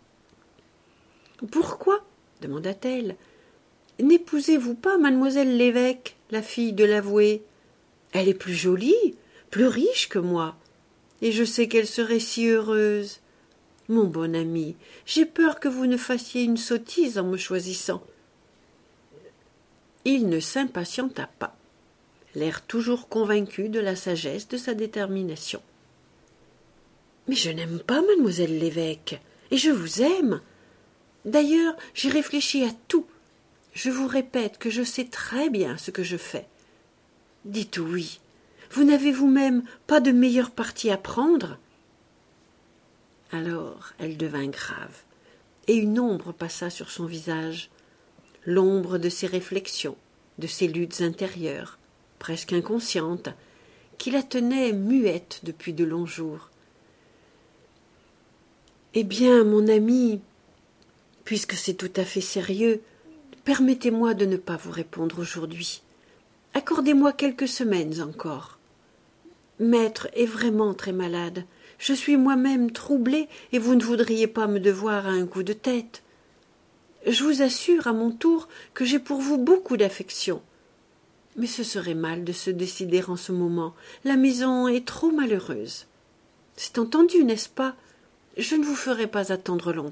« Pourquoi, demanda-t-elle, n'épousez-vous pas mademoiselle l'évêque, la fille de l'avoué? Elle est plus jolie, plus riche que moi, et je sais qu'elle serait si heureuse. Mon bon ami, j'ai peur que vous ne fassiez une sottise en me choisissant. » Il ne s'impatienta pas, l'air toujours convaincu de la sagesse de sa détermination. « Mais je n'aime pas mademoiselle l'évêque, et je vous aime. D'ailleurs, j'ai réfléchi à tout. Je vous répète que je sais très bien ce que je fais. Dites oui, vous n'avez vous-même pas de meilleur parti à prendre ? Alors elle devint grave, et une ombre passa sur son visage, l'ombre de ses réflexions, de ses luttes intérieures, presque inconscientes, qui la tenaient muette depuis de longs jours. « Eh bien, mon ami, puisque c'est tout à fait sérieux, permettez-moi de ne pas vous répondre aujourd'hui. Accordez-moi quelques semaines encore. Maître est vraiment très malade. Je suis moi-même troublée et vous ne voudriez pas me devoir à un coup de tête. Je vous assure à mon tour que j'ai pour vous beaucoup d'affection. Mais ce serait mal de se décider en ce moment. La maison est trop malheureuse. C'est entendu, n'est-ce pas? Je ne vous ferai pas attendre longtemps. »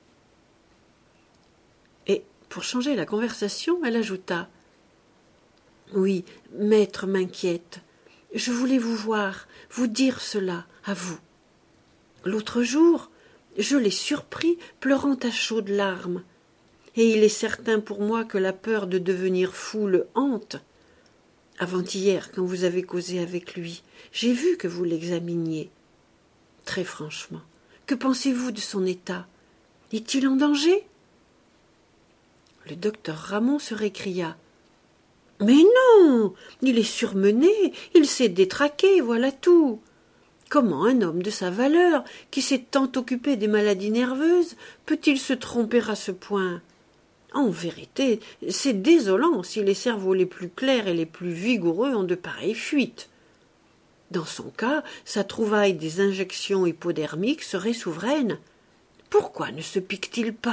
Et, pour changer la conversation, elle ajouta: « Oui, maître m'inquiète. Je voulais vous voir, vous dire cela, à vous. L'autre jour, je l'ai surpris pleurant à chaudes larmes, et il est certain pour moi que la peur de devenir fou le hante. Avant-hier, quand vous avez causé avec lui, j'ai vu que vous l'examiniez. Très franchement, que pensez-vous de son état? Est-il en danger ?» Le docteur Ramon se récria: « Mais non, il est surmené, il s'est détraqué, voilà tout. Comment un homme de sa valeur, qui s'est tant occupé des maladies nerveuses, peut-il se tromper à ce point? En vérité, c'est désolant si les cerveaux les plus clairs et les plus vigoureux ont de pareilles fuites. Dans son cas, sa trouvaille des injections hypodermiques serait souveraine. Pourquoi ne se pique-t-il pas ?»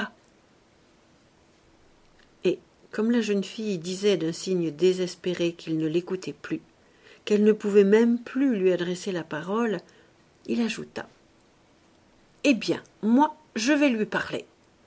Et, comme la jeune fille disait d'un signe désespéré qu'il ne l'écoutait plus, qu'elle ne pouvait même plus lui adresser la parole, il ajouta: « Eh bien, moi, je vais lui parler. »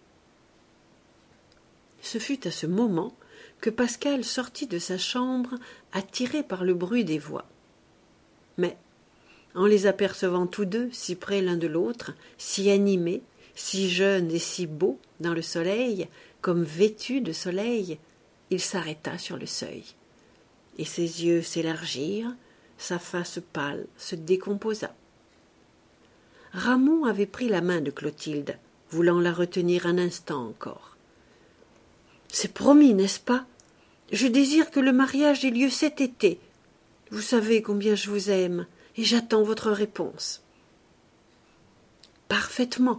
Ce fut à ce moment que Pascal sortit de sa chambre, attiré par le bruit des voix. Mais, en les apercevant tous deux si près l'un de l'autre, si animés, si jeunes et si beaux dans le soleil, comme vêtus de soleil, il s'arrêta sur le seuil. Et ses yeux s'élargirent, sa face pâle se décomposa. Ramon avait pris la main de Clotilde, voulant la retenir un instant encore. « C'est promis, n'est-ce pas? Je désire que le mariage ait lieu cet été. Vous savez combien je vous aime, et j'attends votre réponse. »« Parfaitement, »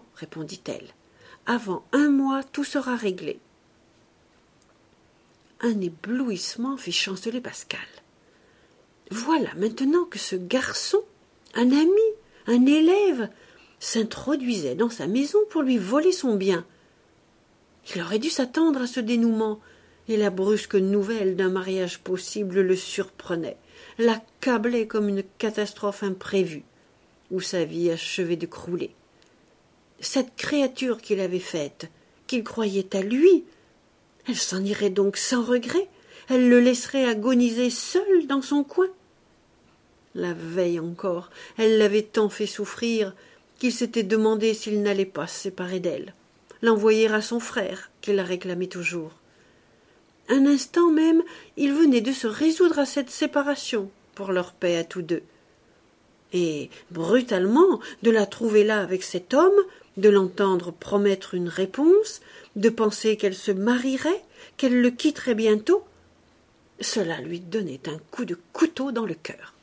répondit-elle. « Avant un mois, tout sera réglé. » Un éblouissement fit chanceler Pascal. Voilà maintenant que ce garçon, un ami, un élève, s'introduisait dans sa maison pour lui voler son bien. Il aurait dû s'attendre à ce dénouement, et la brusque nouvelle d'un mariage possible le surprenait, l'accablait comme une catastrophe imprévue, où sa vie achevait de crouler. Cette créature qu'il avait faite, qu'il croyait à lui, elle s'en irait donc sans regret, elle le laisserait agoniser seul dans son coin. La veille encore, elle l'avait tant fait souffrir qu'il s'était demandé s'il n'allait pas se séparer d'elle, l'envoyer à son frère, qui la réclamait toujours. Un instant même, il venait de se résoudre à cette séparation, pour leur paix à tous deux. Et, brutalement, de la trouver là avec cet homme, de l'entendre promettre une réponse, de penser qu'elle se marierait, qu'elle le quitterait bientôt, cela lui donnait un coup de couteau dans le cœur.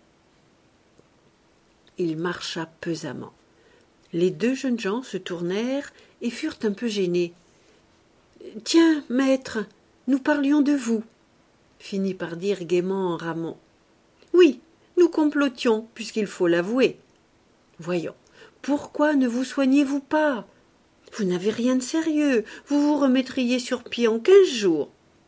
Il marcha pesamment. Les deux jeunes gens se tournèrent et furent un peu gênés. « Tiens, maître, nous parlions de vous, » finit par dire gaiement Ramon. « Oui, nous complotions, puisqu'il faut l'avouer. Voyons, pourquoi ne vous soignez-vous pas? Vous n'avez rien de sérieux, vous vous remettriez sur pied en quinze jours. »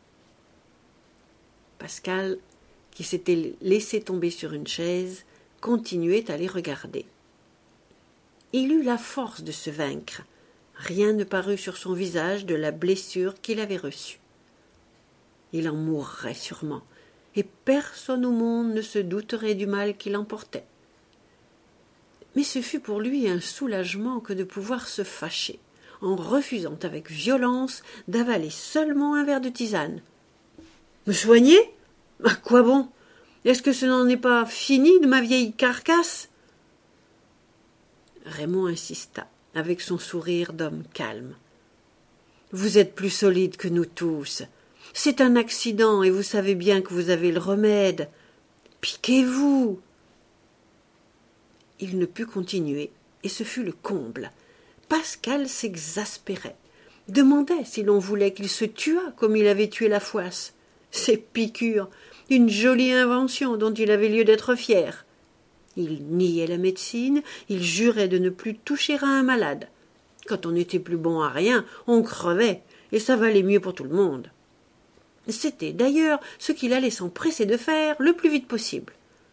Pascal, qui s'était laissé tomber sur une chaise, continuait à les regarder. Il eut la force de se vaincre. Rien ne parut sur son visage de la blessure qu'il avait reçue. Il en mourrait sûrement, et personne au monde ne se douterait du mal qu'il emportait. Mais ce fut pour lui un soulagement que de pouvoir se fâcher, en refusant avec violence d'avaler seulement un verre de tisane. « Me soigner? À quoi bon? Est-ce que ce n'en est pas fini de ma vieille carcasse ?» Raymond insista, avec son sourire d'homme calme. « Vous êtes plus solide que nous tous. C'est un accident et vous savez bien que vous avez le remède. Piquez-vous !» Il ne put continuer, et ce fut le comble. Pascal s'exaspérait, demandait si l'on voulait qu'il se tuât comme il avait tué la Fouasse. Ces piqûres, une jolie invention dont il avait lieu d'être fier. Il niait la médecine, il jurait de ne plus toucher à un malade. Quand on n'était plus bon à rien, on crevait, et ça valait mieux pour tout le monde. C'était d'ailleurs ce qu'il allait s'empresser de faire le plus vite possible.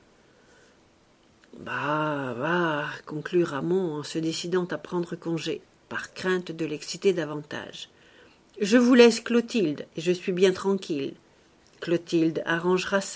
« Bah, bah, conclut Ramon en se décidant à prendre congé, par crainte de l'exciter davantage. Je vous laisse Clotilde, et je suis bien tranquille. Clotilde arrangera ça. »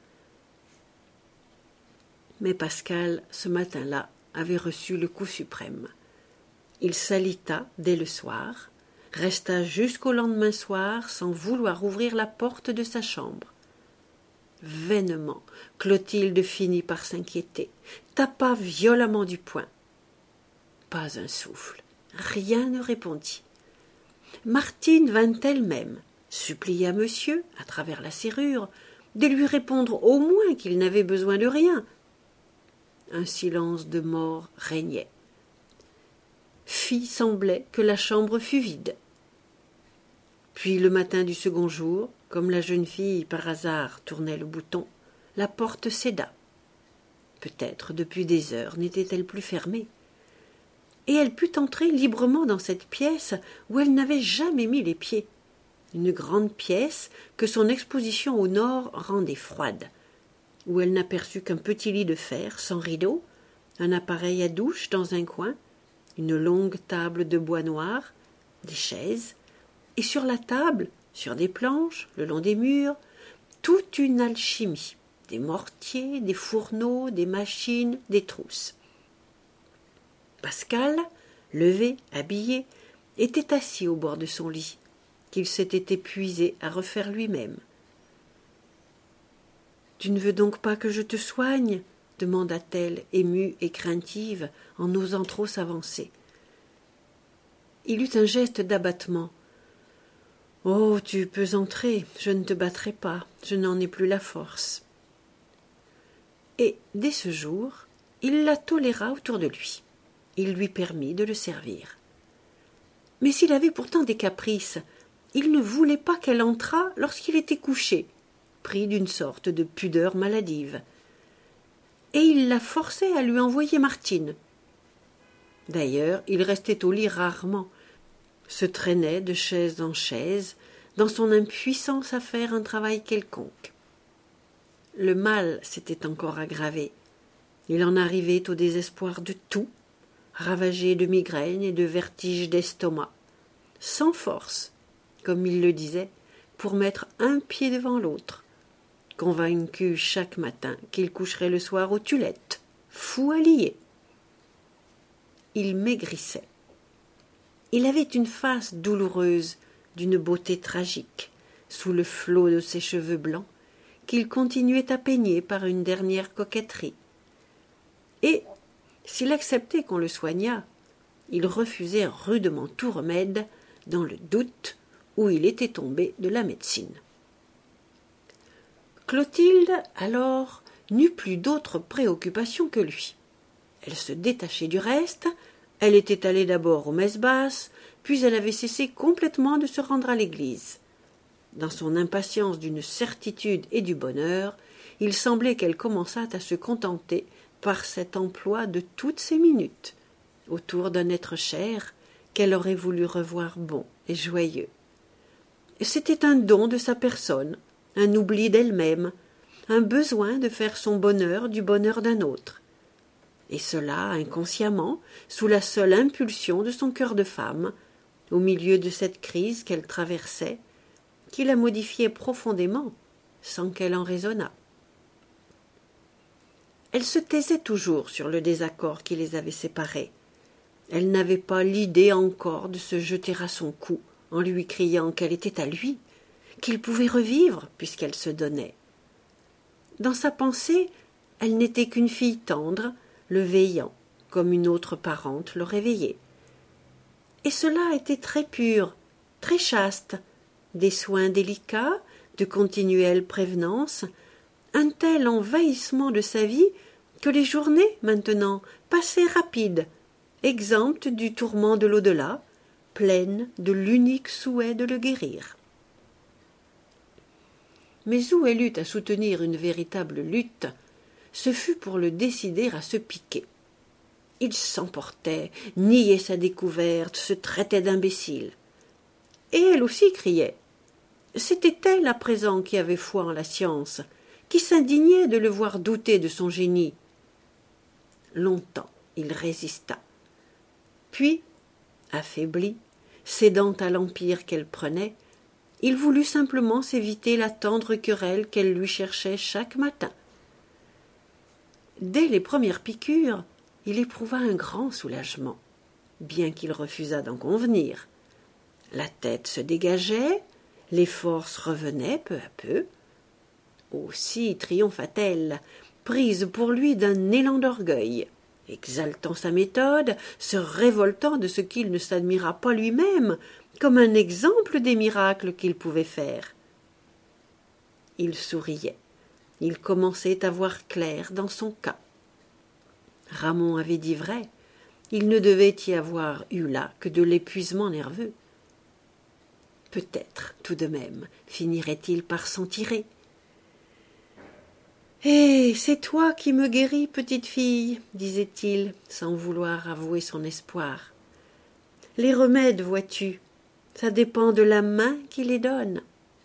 Mais Pascal, ce matin-là, avait reçu le coup suprême. Il s'alita dès le soir, resta jusqu'au lendemain soir sans vouloir ouvrir la porte de sa chambre. Vainement, Clotilde finit par s'inquiéter, tapa violemment du poing. Pas un souffle, rien ne répondit. Martine vint elle-même, supplia monsieur, à travers la serrure, de lui répondre au moins qu'il n'avait besoin de rien. Un silence de mort régnait. Fit semblait que la chambre fût vide. Puis le matin du second jour, comme la jeune fille par hasard tournait le bouton, la porte céda. Peut-être depuis des heures n'était-elle plus fermée. Et elle put entrer librement dans cette pièce où elle n'avait jamais mis les pieds. Une grande pièce que son exposition au nord rendait froide, où elle n'aperçut qu'un petit lit de fer sans rideau, un appareil à douche dans un coin, une longue table de bois noir, des chaises, et sur la table, sur des planches, le long des murs, toute une alchimie, des mortiers, des fourneaux, des machines, des trousses. Pascal, levé, habillé, était assis au bord de son lit, qu'il s'était épuisé à refaire lui-même. « Tu ne veux donc pas que je te soigne ?» demanda-t-elle, émue et craintive, en n'osant trop s'avancer. Il eut un geste d'abattement. « Oh, tu peux entrer, je ne te battrai pas, je n'en ai plus la force. » Et, dès ce jour, il la toléra autour de lui. Il lui permit de le servir. Mais s'il avait pourtant des caprices, il ne voulait pas qu'elle entrât lorsqu'il était couché, pris d'une sorte de pudeur maladive. Et il la forçait à lui envoyer Martine. D'ailleurs, il restait au lit rarement, se traînait de chaise en chaise, dans son impuissance à faire un travail quelconque. Le mal s'était encore aggravé. Il en arrivait au désespoir de tout, ravagé de migraines et de vertiges d'estomac, sans force, comme il le disait, pour mettre un pied devant l'autre, convaincu chaque matin qu'il coucherait le soir aux Tulettes, fou à lier. Il maigrissait. Il avait une face douloureuse, d'une beauté tragique, sous le flot de ses cheveux blancs, qu'il continuait à peigner par une dernière coquetterie. Et, s'il acceptait qu'on le soignât, il refusait rudement tout remède, dans le doute où il était tombé de la médecine. Clotilde, alors, n'eut plus d'autre préoccupation que lui. Elle se détachait du reste, elle était allée d'abord aux messes basses, puis elle avait cessé complètement de se rendre à l'église. Dans son impatience d'une certitude et du bonheur, il semblait qu'elle commençât à se contenter par cet emploi de toutes ses minutes, autour d'un être cher qu'elle aurait voulu revoir bon et joyeux. C'était un don de sa personne, un oubli d'elle-même, un besoin de faire son bonheur du bonheur d'un autre. Et cela, inconsciemment, sous la seule impulsion de son cœur de femme, au milieu de cette crise qu'elle traversait, qui la modifiait profondément, sans qu'elle en raisonnât. Elle se taisait toujours sur le désaccord qui les avait séparés. Elle n'avait pas l'idée encore de se jeter à son cou en lui criant qu'elle était à lui, qu'il pouvait revivre puisqu'elle se donnait. Dans sa pensée, elle n'était qu'une fille tendre, le veillant, comme une autre parente le réveillait. Et cela était très pur, très chaste, des soins délicats, de continuelle prévenance, un tel envahissement de sa vie que les journées, maintenant, passaient rapides, exemptes du tourment de l'au-delà, pleines de l'unique souhait de le guérir. Mais où elle eut à soutenir une véritable lutte, ce fut pour le décider à se piquer. Il s'emportait, niait sa découverte, se traitait d'imbécile. Et elle aussi criait. C'était elle à présent qui avait foi en la science, qui s'indignait de le voir douter de son génie. Longtemps il résista. Puis, affaibli, cédant à l'empire qu'elle prenait, il voulut simplement s'éviter la tendre querelle qu'elle lui cherchait chaque matin. Dès les premières piqûres, il éprouva un grand soulagement, bien qu'il refusât d'en convenir. La tête se dégageait, les forces revenaient peu à peu. Aussi triompha-t-elle, prise pour lui d'un élan d'orgueil, exaltant sa méthode, se révoltant de ce qu'il ne s'admira pas lui-même comme un exemple des miracles qu'il pouvait faire. Il souriait. Il commençait à voir clair dans son cas. Ramon avait dit vrai. Il ne devait y avoir eu là que de l'épuisement nerveux. Peut-être, tout de même, finirait-il par s'en tirer. « Eh, c'est toi qui me guéris, petite fille, » disait-il, sans vouloir avouer son espoir. « Les remèdes, vois-tu, ça dépend de la main qui les donne. »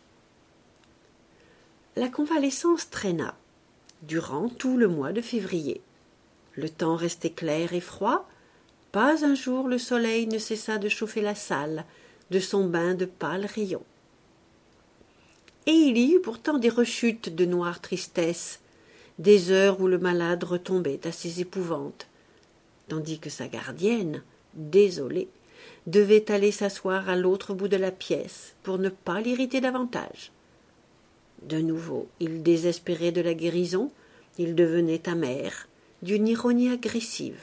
La convalescence traîna, durant tout le mois de février. Le temps restait clair et froid, pas un jour le soleil ne cessa de chauffer la salle de son bain de pâles rayons. Et il y eut pourtant des rechutes de noire tristesse, des heures où le malade retombait à ses épouvantes, tandis que sa gardienne, désolée, devait aller s'asseoir à l'autre bout de la pièce pour ne pas l'irriter davantage. De nouveau, il désespérait de la guérison, il devenait amer, d'une ironie agressive.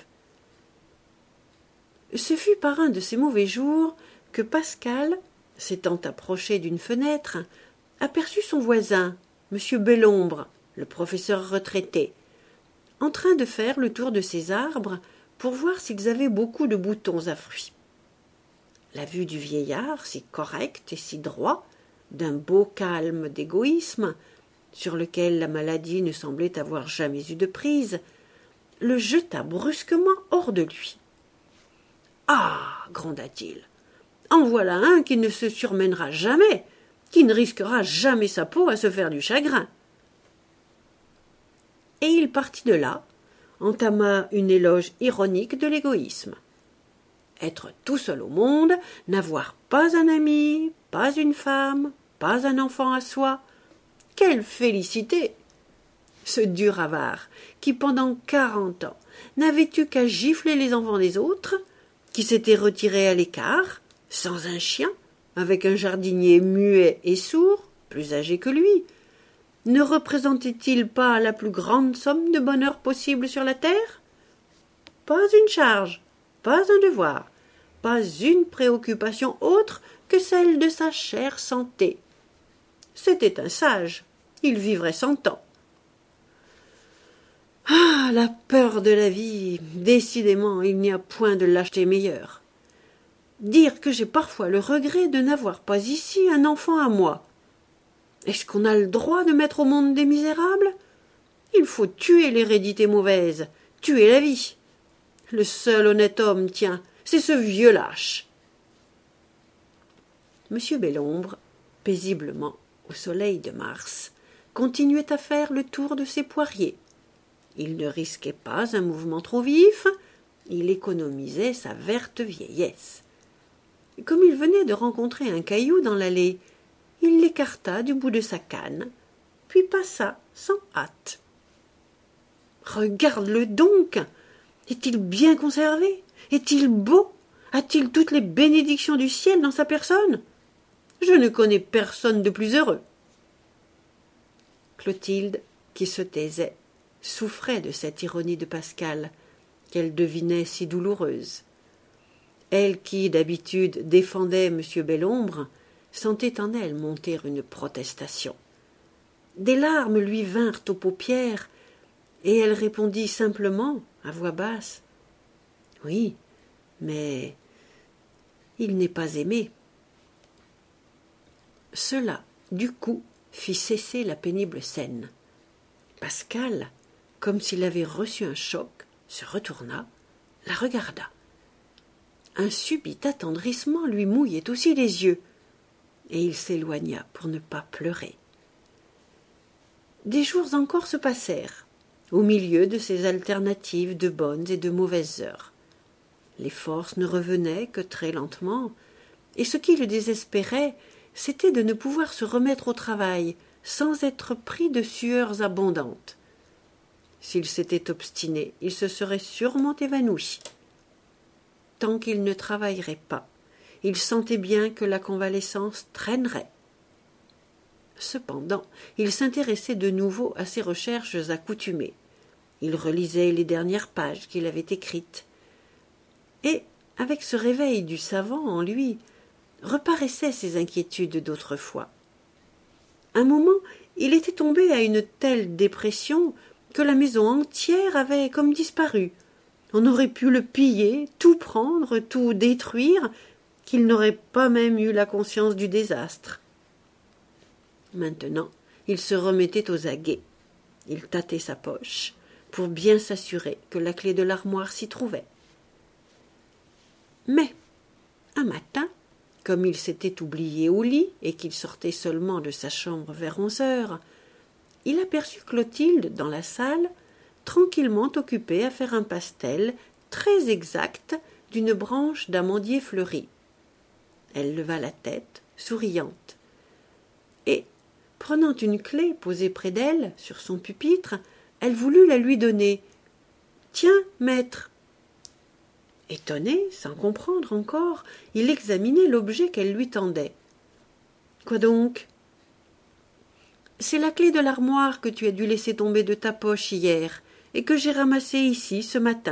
Ce fut par un de ces mauvais jours que Pascal, s'étant approché d'une fenêtre, aperçut son voisin, M. Belombre, le professeur retraité, en train de faire le tour de ses arbres pour voir s'ils avaient beaucoup de boutons à fruits. La vue du vieillard, si correct et si droit, d'un beau calme d'égoïsme, sur lequel la maladie ne semblait avoir jamais eu de prise, le jeta brusquement hors de lui. « Ah !» gronda-t-il. « En voilà un qui ne se surmènera jamais, qui ne risquera jamais sa peau à se faire du chagrin. » Et il partit de là, entama une éloge ironique de l'égoïsme. Être tout seul au monde, n'avoir pas un ami, pas une femme, pas un enfant à soi, quelle félicité! Ce dur avare, qui pendant quarante ans n'avait eu qu'à gifler les enfants des autres, qui s'était retiré à l'écart, sans un chien, avec un jardinier muet et sourd, plus âgé que lui, ne représentait-il pas la plus grande somme de bonheur possible sur la terre? Pas une charge, pas un devoir, pas une préoccupation autre que celle de sa chère santé. C'était un sage, il vivrait cent ans. Ah, la peur de la vie, décidément, il n'y a point de lâcheté meilleure. Dire que j'ai parfois le regret de n'avoir pas ici un enfant à moi. Est-ce qu'on a le droit de mettre au monde des misérables? Il faut tuer l'hérédité mauvaise, tuer la vie. Le seul honnête homme, tiens, c'est ce vieux lâche. Monsieur Belombre, paisiblement, au soleil de mars, continuait à faire le tour de ses poiriers. Il ne risquait pas un mouvement trop vif, il économisait sa verte vieillesse. Comme il venait de rencontrer un caillou dans l'allée, il l'écarta du bout de sa canne, puis passa sans hâte. « Regarde-le donc! Est-il bien conservé? Est-il beau? A-t-il toutes les bénédictions du ciel dans sa personne? Je ne connais personne de plus heureux. » Clotilde, qui se taisait, souffrait de cette ironie de Pascal, qu'elle devinait si douloureuse. Elle qui, d'habitude, défendait M. Belombre, sentait en elle monter une protestation. Des larmes lui vinrent aux paupières, et elle répondit simplement, à voix basse, « Oui, mais il n'est pas aimé. » Cela, du coup, fit cesser la pénible scène. Pascal, comme s'il avait reçu un choc, se retourna, la regarda. Un subit attendrissement lui mouillait aussi les yeux, et il s'éloigna pour ne pas pleurer. Des jours encore se passèrent, au milieu de ces alternatives de bonnes et de mauvaises heures. Les forces ne revenaient que très lentement, et ce qui le désespérait, c'était de ne pouvoir se remettre au travail sans être pris de sueurs abondantes. S'il s'était obstiné, il se serait sûrement évanoui. Tant qu'il ne travaillerait pas, il sentait bien que la convalescence traînerait. Cependant, il s'intéressait de nouveau à ses recherches accoutumées. Il relisait les dernières pages qu'il avait écrites. Et, avec ce réveil du savant en lui, reparaissaient ses inquiétudes d'autrefois. Un moment, il était tombé à une telle dépression que la maison entière avait comme disparu. On aurait pu le piller, tout prendre, tout détruire, qu'il n'aurait pas même eu la conscience du désastre. Maintenant, il se remettait aux aguets. Il tâtait sa poche pour bien s'assurer que la clé de l'armoire s'y trouvait. Mais, un matin, comme il s'était oublié au lit et qu'il sortait seulement de sa chambre vers onze heures, il aperçut Clotilde dans la salle, tranquillement occupée à faire un pastel très exact d'une branche d'amandier fleuri. Elle leva la tête, souriante, et, prenant une clé posée près d'elle, sur son pupitre, elle voulut la lui donner. « Tiens, maître !» Étonné, sans comprendre encore, il examinait l'objet qu'elle lui tendait. « Quoi donc ?»« C'est la clé de l'armoire que tu as dû laisser tomber de ta poche hier et que j'ai ramassée ici ce matin. »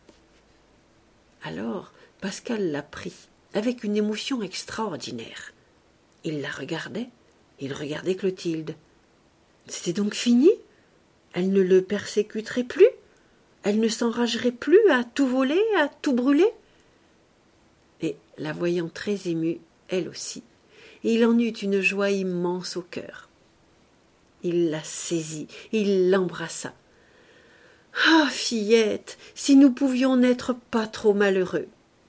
Alors Pascal la prit avec une émotion extraordinaire. Il la regardait, il regardait Clotilde. C'était donc fini? Elle ne le persécuterait plus? Elle ne s'enragerait plus à tout voler, à tout brûler? Et, la voyant très émue, elle aussi, il en eut une joie immense au cœur. Il la saisit, il l'embrassa. « Ah, fillette, si nous pouvions n'être pas trop malheureux !»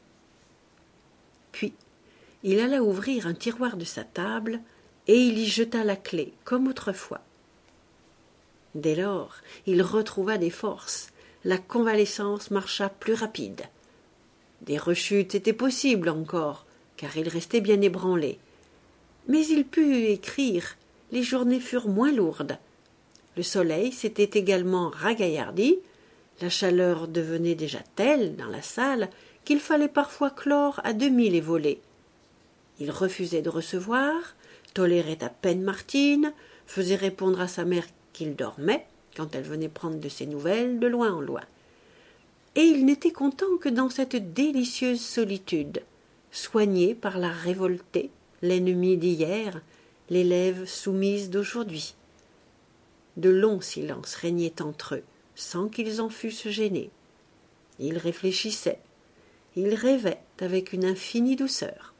Puis, il alla ouvrir un tiroir de sa table et il y jeta la clé, comme autrefois. Dès lors, il retrouva des forces. La convalescence marcha plus rapide. Des rechutes étaient possibles encore, car il restait bien ébranlé. Mais il put écrire, les journées furent moins lourdes. Le soleil s'était également ragaillardi, la chaleur devenait déjà telle dans la salle qu'il fallait parfois clore à demi les volets. Il refusait de recevoir, tolérait à peine Martine, faisait répondre à sa mère qu'il dormait, quand elle venait prendre de ses nouvelles de loin en loin. Et il n'était content que dans cette délicieuse solitude, soigné par la révoltée, l'ennemi d'hier, l'élève soumise d'aujourd'hui. De longs silences régnaient entre eux, sans qu'ils en fussent gênés. Ils réfléchissaient, ils rêvaient avec une infinie douceur.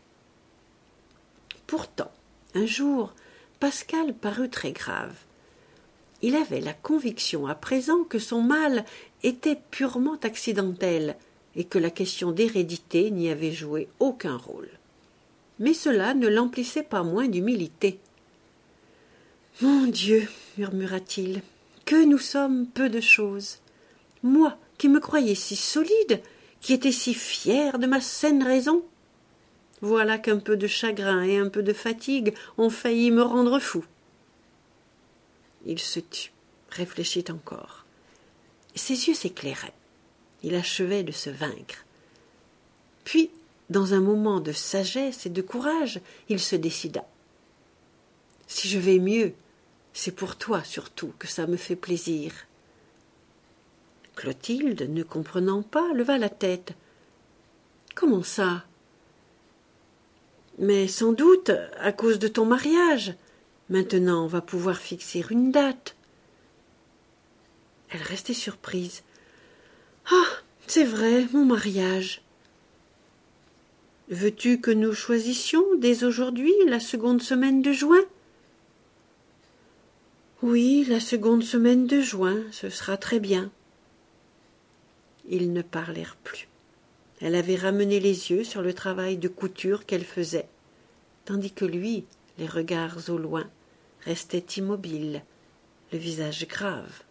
Pourtant, un jour, Pascal parut très grave. Il avait la conviction à présent que son mal était purement accidentel et que la question d'hérédité n'y avait joué aucun rôle. Mais cela ne l'emplissait pas moins d'humilité. « Mon Dieu, murmura-t-il, que nous sommes peu de choses. Moi, qui me croyais si solide, qui étais si fier de ma saine raison. Voilà qu'un peu de chagrin et un peu de fatigue ont failli me rendre fou. » Il se tut, réfléchit encore. Ses yeux s'éclairaient. Il achevait de se vaincre. Puis, dans un moment de sagesse et de courage, il se décida. « Si je vais mieux, c'est pour toi surtout que ça me fait plaisir. » Clotilde, ne comprenant pas, leva la tête. « Comment ça ? Mais sans doute à cause de ton mariage. Maintenant, on va pouvoir fixer une date. » Elle restait surprise. « Ah, c'est vrai, mon mariage. Veux-tu que nous choisissions dès aujourd'hui la seconde semaine de juin ? » « Oui, la seconde semaine de juin, ce sera très bien. » Ils ne parlèrent plus. Elle avait ramené les yeux sur le travail de couture qu'elle faisait, tandis que lui, les regards au loin, restait immobile, le visage grave.